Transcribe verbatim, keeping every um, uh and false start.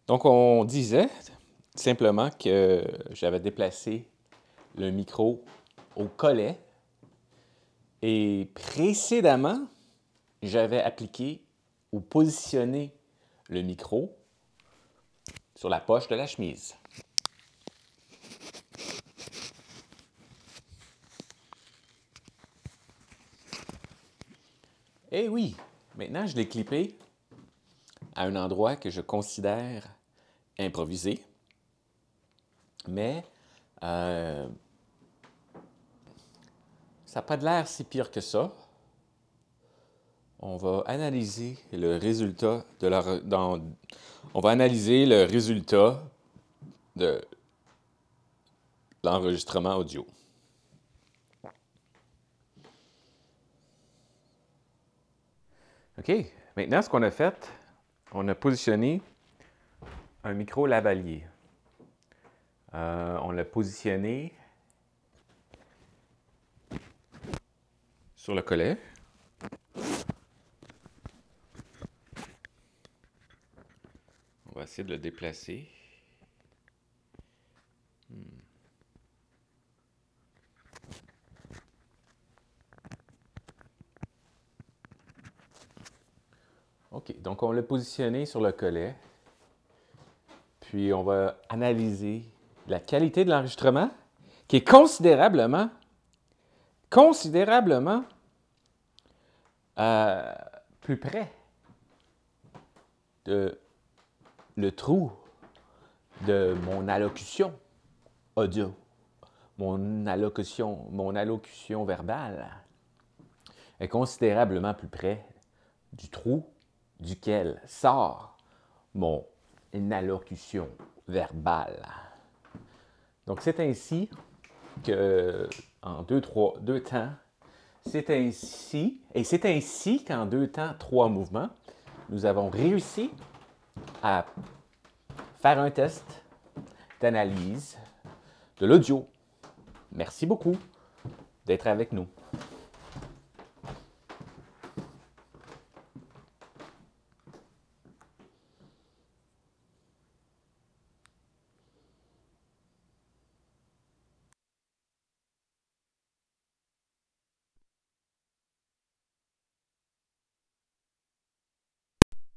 Donc, on disait simplement que j'avais déplacé le micro au collet et précédemment, j'avais appliqué ou positionné le micro sur la poche de la chemise. Eh oui, maintenant je l'ai clippé à un endroit que je considère improvisé, mais euh, ça n'a pas de l'air si pire que ça. On va analyser le résultat de la, dans, on va analyser le résultat de l'enregistrement audio. OK. Maintenant, ce qu'on a fait, on a positionné un micro lavalier. Euh, on l'a positionné sur le collet. On va essayer de le déplacer. Hmm. OK. Donc, on l'a positionné sur le collet. Puis, on va analyser la qualité de l'enregistrement, qui est considérablement, considérablement euh, plus près de le trou de mon allocution audio, mon allocution, mon allocution verbale est considérablement plus près du trou duquel sort mon allocution verbale. Donc, c'est ainsi que, en deux, trois, deux temps, c'est ainsi, et c'est ainsi qu'en deux temps, trois mouvements, nous avons réussi à faire un test d'analyse de l'audio. Merci beaucoup d'être avec nous.